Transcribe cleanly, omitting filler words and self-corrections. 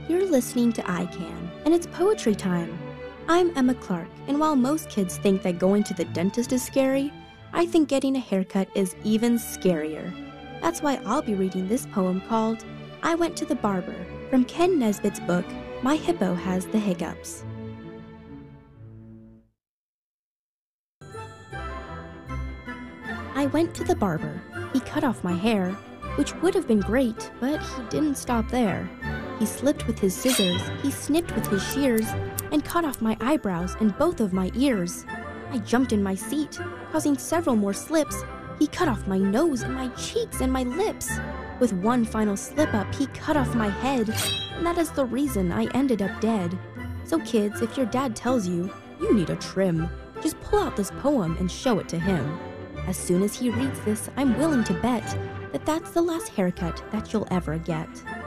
You're listening to iCan, and it's poetry time. I'm Emma Clark, and while most kids think that going to the dentist is scary, I think getting a haircut is even scarier. That's why I'll be reading this poem called I Went to the Barber from Ken Nesbitt's book, My Hippo Has the Hiccups. I went to the barber. He cut off my hair, which would have been great, but he didn't stop there. He slipped with his scissors, he snipped with his shears, and cut off my eyebrows and both of my ears. I jumped in my seat, causing several more slips. He cut off my nose and my cheeks and my lips. With one final slip-up, he cut off my head, and that is the reason I ended up dead. So kids, if your dad tells you, you need a trim, just pull out this poem and show it to him. As soon as he reads this, I'm willing to bet that that's the last haircut that you'll ever get.